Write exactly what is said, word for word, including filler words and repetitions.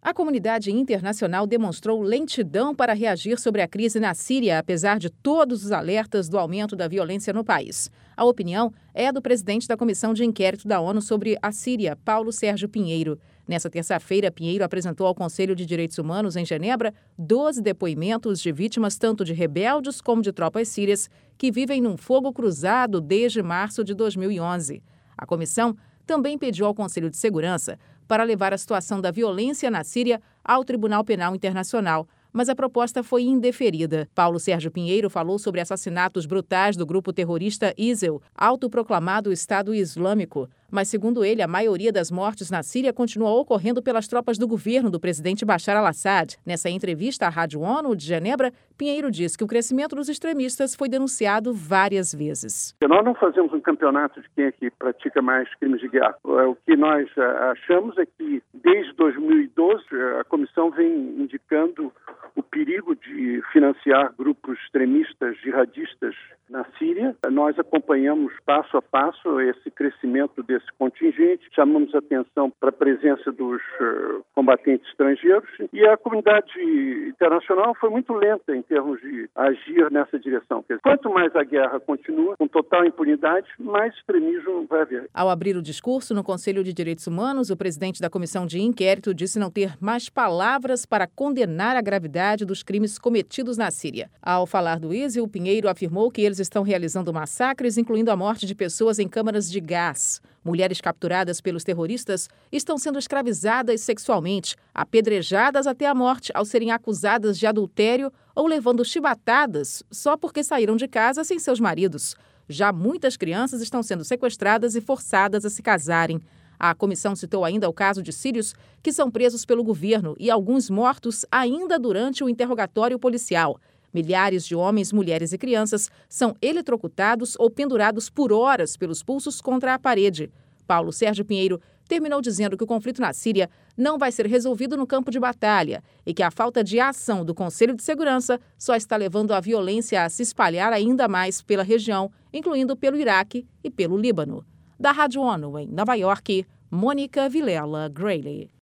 A comunidade internacional demonstrou lentidão para reagir sobre a crise na Síria, apesar de todos os alertas do aumento da violência no país. A opinião é do presidente da Comissão de Inquérito da ONU sobre a Síria, Paulo Sérgio Pinheiro. Nessa terça-feira, Pinheiro apresentou ao Conselho de Direitos Humanos, em Genebra, doze depoimentos de vítimas tanto de rebeldes como de tropas sírias que vivem num fogo cruzado desde março de dois mil e onze. A comissão também pediu ao Conselho de Segurança para levar a situação da violência na Síria ao Tribunal Penal Internacional, mas a proposta foi indeferida. Paulo Sérgio Pinheiro falou sobre assassinatos brutais do grupo terrorista I S I L, autoproclamado Estado Islâmico. Mas, segundo ele, a maioria das mortes na Síria continua ocorrendo pelas tropas do governo do presidente Bashar al-Assad. Nessa entrevista à Rádio ONU de Genebra, Pinheiro diz que o crescimento dos extremistas foi denunciado várias vezes. Nós não fazemos um campeonato de quem é que pratica mais crimes de guerra. O que nós achamos é que, desde dois mil e doze, a comissão vem indicando o perigo de financiar grupos extremistas, jihadistas na Síria. Nós acompanhamos passo a passo esse crescimento desse contingente, chamamos atenção para a presença dos uh, combatentes estrangeiros e a comunidade internacional foi muito lenta em termos de agir nessa direção. Quanto mais a guerra continua, com total impunidade, mais extremismo vai haver. Ao abrir o discurso no Conselho de Direitos Humanos, o presidente da Comissão de Inquérito disse não ter mais palavras para condenar a gravidade dos crimes cometidos na Síria. Ao falar do I S I L, Pinheiro afirmou que eles estão realizando massacres, incluindo a morte de pessoas em câmaras de gás. Mulheres capturadas pelos terroristas estão sendo escravizadas sexualmente, apedrejadas até a morte ao serem acusadas de adultério ou levando chibatadas só porque saíram de casa sem seus maridos. Já muitas crianças estão sendo sequestradas e forçadas a se casarem. A comissão citou ainda o caso de sírios que são presos pelo governo e alguns mortos ainda durante o interrogatório policial. Milhares de homens, mulheres e crianças são eletrocutados ou pendurados por horas pelos pulsos contra a parede. Paulo Sérgio Pinheiro terminou dizendo que o conflito na Síria não vai ser resolvido no campo de batalha e que a falta de ação do Conselho de Segurança só está levando a violência a se espalhar ainda mais pela região, incluindo pelo Iraque e pelo Líbano. Da Rádio ONU em Nova York, Mônica Vilela Grayley.